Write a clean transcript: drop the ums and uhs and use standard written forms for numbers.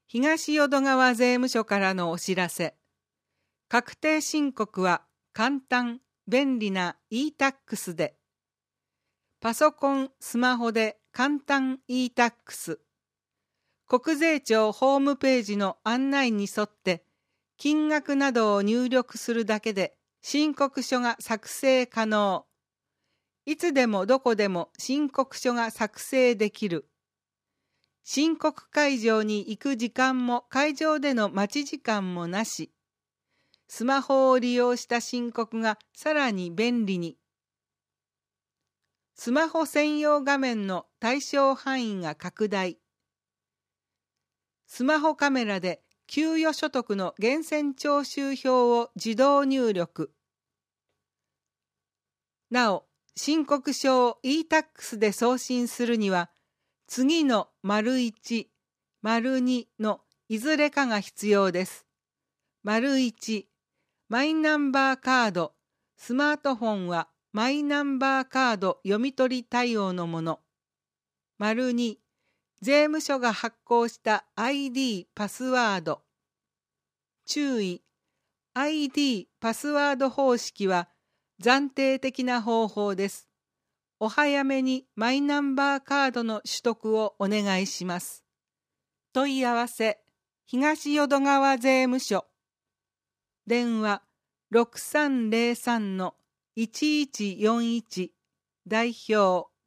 東淀川税務署からのお知らせ。確定申告は簡単、便利な e-tax で。パソコン、スマホで簡単 e-tax。国税庁ホームページの案内に沿って金額などを入力するだけで申告書が作成可能。いつでもどこでも申告書が作成できる。申告会場に行く時間も会場での待ち時間もなし。スマホを利用した申告がさらに便利に。スマホ専用画面の対象範囲が拡大。スマホカメラで給与所得の源泉徴収票を自動入力。なお、申告書を e-tax で送信するには、次の①、②のいずれかが必要です。①、マイナンバーカード、スマートフォンはマイナンバーカード読み取り対応のもの。②、税務署が発行した ID パスワード。注意、ID パスワード方式は暫定的な方法です。お早めにマイナンバーカードの取得をお願いします。問い合わせ、東淀川税務署。電話6303-1141代表